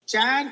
John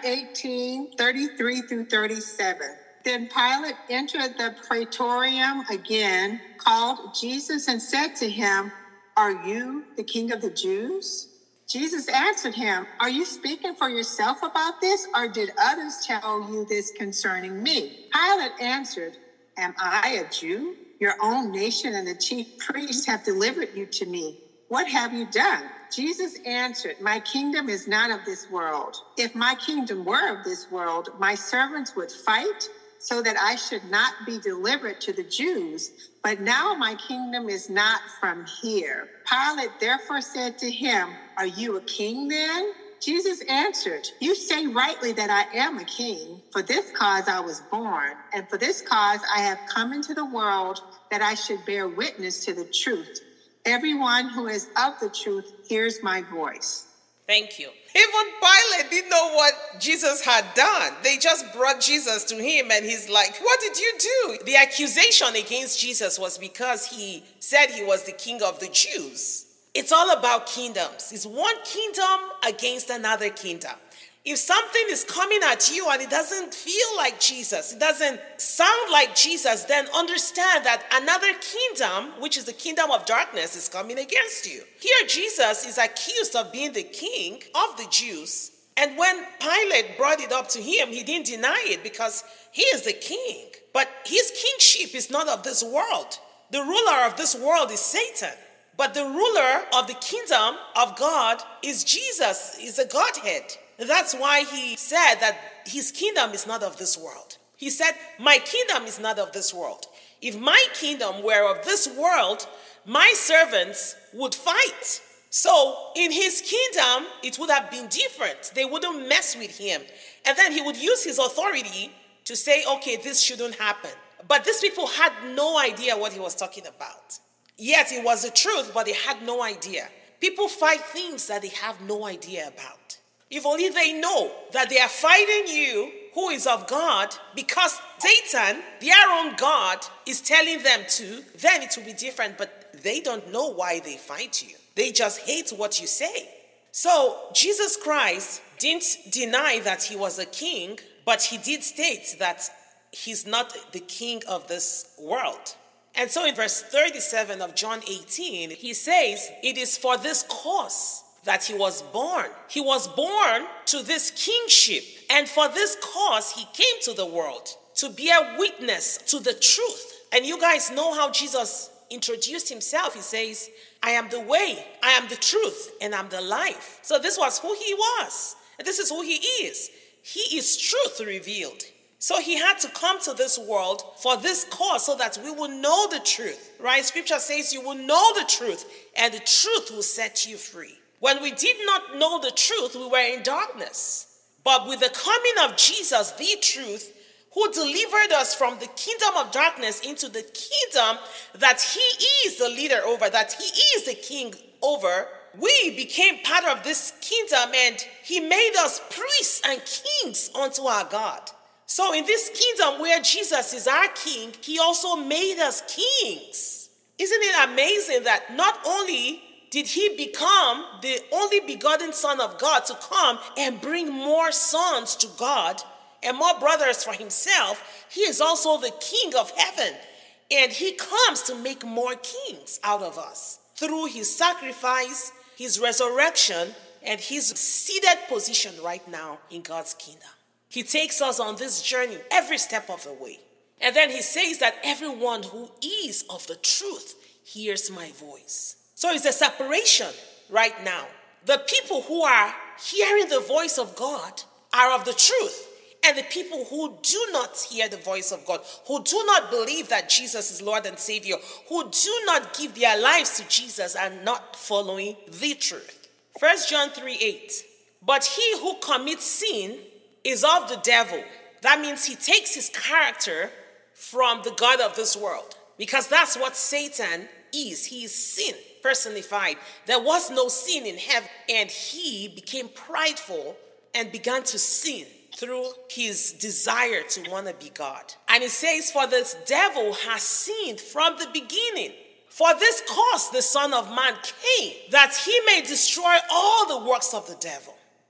18:33 through 37. Then Pilate entered the praetorium again, called Jesus, and said to him, "Are you the king of the Jews?" Jesus answered him, "Are you speaking for yourself about this, or did others tell you this concerning me?" Pilate answered, "Am I a Jew? Your own nation and the chief priests have delivered you to me. What have you done?" Jesus answered, "My kingdom is not of this world. If my kingdom were of this world, my servants would fight so that I should not be delivered to the Jews. But now my kingdom is not from here." Pilate therefore said to him, "Are you a king then?" Jesus answered, "You say rightly that I am a king. For this cause I was born, and for this cause I have come into the world, that I should bear witness to the truth. Everyone who is of the truth hears my voice." Thank you. Even Pilate didn't know what Jesus had done. They just brought Jesus to him and he's like, "What did you do?" The accusation against Jesus was because he said he was the king of the Jews. It's all about kingdoms. It's one kingdom against another kingdom. If something is coming at you and it doesn't feel like Jesus, it doesn't sound like Jesus, then understand that another kingdom, which is the kingdom of darkness, is coming against you. Here, Jesus is accused of being the king of the Jews. And when Pilate brought it up to him, he didn't deny it because he is the king. But his kingship is not of this world. The ruler of this world is Satan. But the ruler of the kingdom of God is Jesus, is a Godhead. That's why he said that his kingdom is not of this world. He said, "My kingdom is not of this world. If my kingdom were of this world, my servants would fight." So in his kingdom, it would have been different. They wouldn't mess with him. And then he would use his authority to say, okay, this shouldn't happen. But these people had no idea what he was talking about. Yet it was the truth, but they had no idea. People fight things that they have no idea about. If only they know that they are fighting you, who is of God, because Satan, their own God, is telling them to, then it will be different. But they don't know why they fight you. They just hate what you say. So Jesus Christ didn't deny that he was a king, but he did state that he's not the king of this world. And so in verse 37 of John 18, he says, "It is for this cause that he was born." He was born to this kingship. And for this cause, he came to the world to bear witness to the truth. And you guys know how Jesus introduced himself. He says, "I am the way, I am the truth, and I'm the life." So this was who he was. And this is who he is. He is truth revealed. So he had to come to this world for this cause so that we will know the truth, right? Scripture says you will know the truth and the truth will set you free. When we did not know the truth, we were in darkness. But with the coming of Jesus, the truth, who delivered us from the kingdom of darkness into the kingdom that he is the leader over, that he is the king over, we became part of this kingdom and he made us priests and kings unto our God. So in this kingdom where Jesus is our king, he also made us kings. Isn't it amazing that not only did he become the only begotten Son of God to come and bring more sons to God and more brothers for himself, he is also the King of heaven. And he comes to make more kings out of us through his sacrifice, his resurrection, and his seated position right now in God's kingdom. He takes us on this journey every step of the way. And then he says that everyone who is of the truth hears my voice. So it's a separation right now. The people who are hearing the voice of God are of the truth. And the people who do not hear the voice of God, who do not believe that Jesus is Lord and Savior, who do not give their lives to Jesus, are not following the truth. 1 John 3:8. But he who commits sin is of the devil. That means he takes his character from the God of this world. Because that's what Satan is. He is sin personified. There was no sin in heaven. And he became prideful and began to sin through his desire to want to be God. And it says, for this devil has sinned from the beginning. For this cause the Son of Man came, that he may destroy all the works of the devil.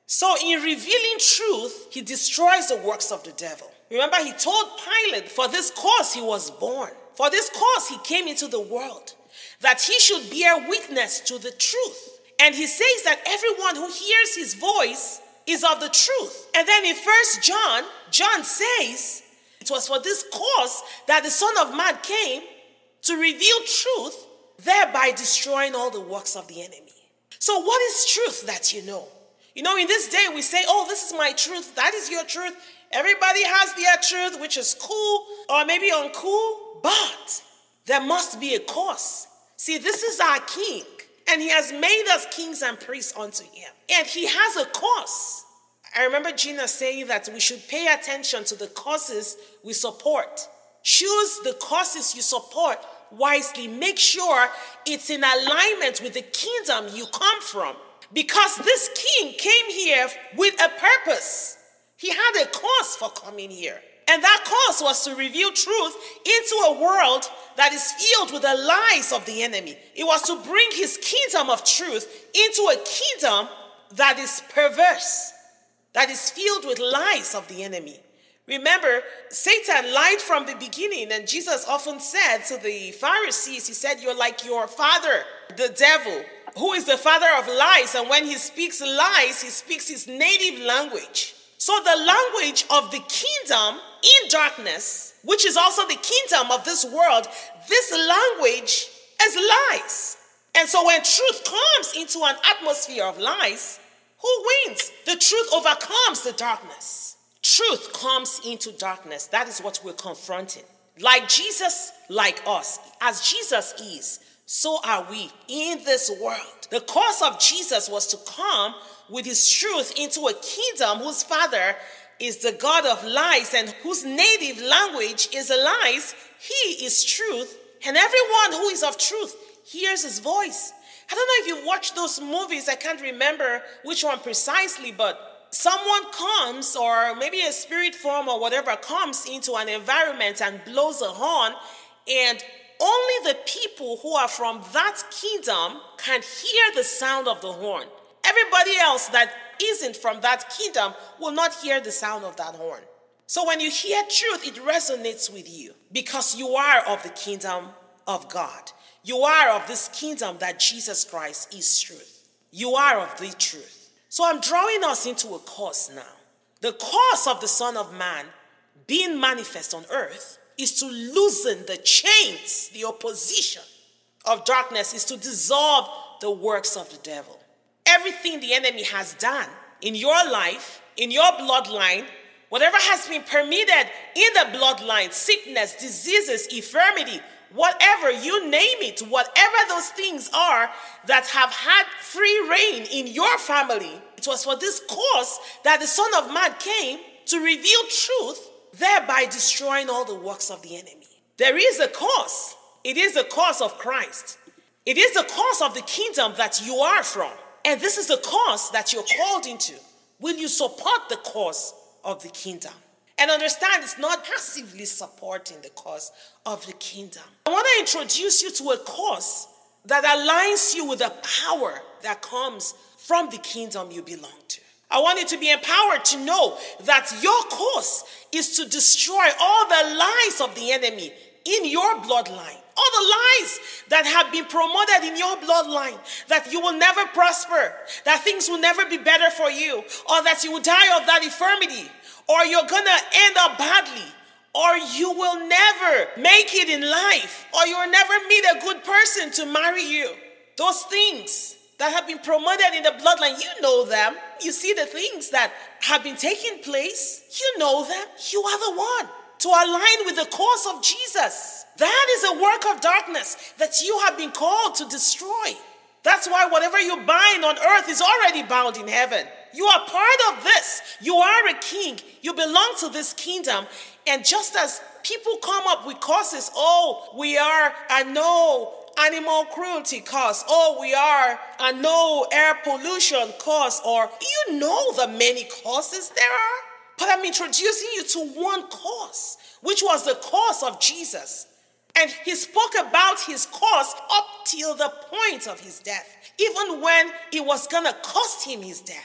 So in revealing truth, he destroys the works of the devil. Remember, he told Pilate, for this cause he was born. For this cause he came into the world, that he should bear witness to the truth. And he says that everyone who hears his voice is of the truth. And then in 1 John, John says, it was for this cause that the Son of Man came to reveal truth, thereby destroying all the works of the enemy. So what is truth that you know? You know, in this day we say, oh, this is my truth, that is your truth. Everybody has their truth, which is cool or maybe uncool, but there must be a cause. See, this is our king, and he has made us kings and priests unto him. And he has a cause. I remember Gina saying that we should pay attention to the causes we support. Choose the causes you support wisely. Make sure it's in alignment with the kingdom you come from. Because this king came here with a purpose. He had a cause for coming here. And that cause was to reveal truth into a world that is filled with the lies of the enemy. It was to bring his kingdom of truth into a kingdom that is perverse, that is filled with lies of the enemy. Remember, Satan lied from the beginning, and Jesus often said to the Pharisees, he said, you're like your father, the devil, who is the father of lies. And when he speaks lies, he speaks his native language. So the language of the kingdom in darkness, which is also the kingdom of this world, this language is lies. And so when truth comes into an atmosphere of lies, who wins? The truth overcomes the darkness. Truth comes into darkness. That is what we're confronting. Like Jesus, like us. As Jesus is, so are we in this world. The cause of Jesus was to come with his truth into a kingdom whose father is the God of lies and whose native language is lies. He is truth, and everyone who is of truth hears his voice. I don't know if you've watched those movies. I can't remember which one precisely, but someone comes, or maybe a spirit form or whatever, comes into an environment and blows a horn, and only the people who are from that kingdom can hear the sound of the horn. Everybody else that isn't from that kingdom will not hear the sound of that horn. So when you hear truth, it resonates with you because you are of the kingdom of God. You are of this kingdom that Jesus Christ is truth. You are of the truth. So I'm drawing us into a course now. The cause of the Son of Man being manifest on earth is to loosen the chains, the opposition of darkness, is to dissolve the works of the devil. Everything the enemy has done in your life, in your bloodline, whatever has been permitted in the bloodline, sickness, diseases, infirmity, whatever, you name it, whatever those things are that have had free reign in your family, it was for this cause that the Son of Man came to reveal truth, thereby destroying all the works of the enemy. There is a cause. It is the cause of Christ. It is the cause of the kingdom that you are from. And this is the cause that you're called into. Will you support the cause of the kingdom? And understand, it's not passively supporting the cause of the kingdom. I want to introduce you to a cause that aligns you with the power that comes from the kingdom you belong to. I want you to be empowered to know that your cause is to destroy all the lies of the enemy in your bloodline. All the lies that have been promoted in your bloodline, that you will never prosper, that things will never be better for you, or that you will die of that infirmity, or you're going to end up badly, or you will never make it in life, or you will never meet a good person to marry you. Those things that have been promoted in the bloodline, you know them. You see the things that have been taking place. You know them. You are the one to align with the cause of Jesus. That is a work of darkness that you have been called to destroy. That's why whatever you bind on earth is already bound in heaven. You are part of this. You are a king. You belong to this kingdom. And just as people come up with causes, oh, we are a no animal cruelty cause, oh, we are a no air pollution cause, or you know the many causes there are. But I'm introducing you to one cause, which was the cause of Jesus. And he spoke about his cause up till the point of his death, even when it was going to cost him his death.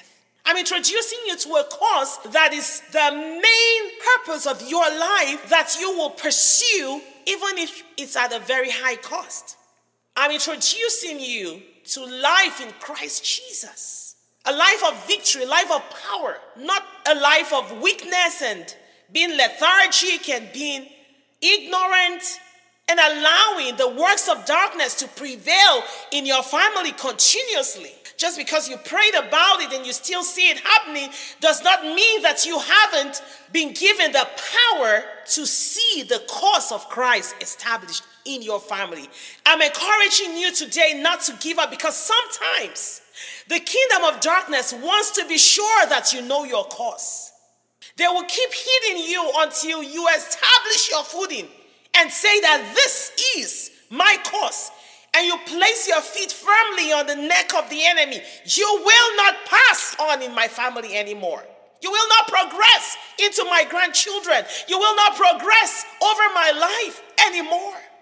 I'm introducing you to a cause that is the main purpose of your life that you will pursue, even if it's at a very high cost. I'm introducing you to life in Christ Jesus. A life of victory, a life of power, not a life of weakness and being lethargic and being ignorant and allowing the works of darkness to prevail in your family continuously. Just because you prayed about it and you still see it happening does not mean that you haven't been given the power to see the cause of Christ established in your family. I'm encouraging you today not to give up, because sometimes the kingdom of darkness wants to be sure that you know your cause. They will keep hitting you until you establish your footing and say that this is my cause. And you place your feet firmly on the neck of the enemy. You will not pass on in my family anymore. You will not progress into my grandchildren. You will not progress over my life anymore.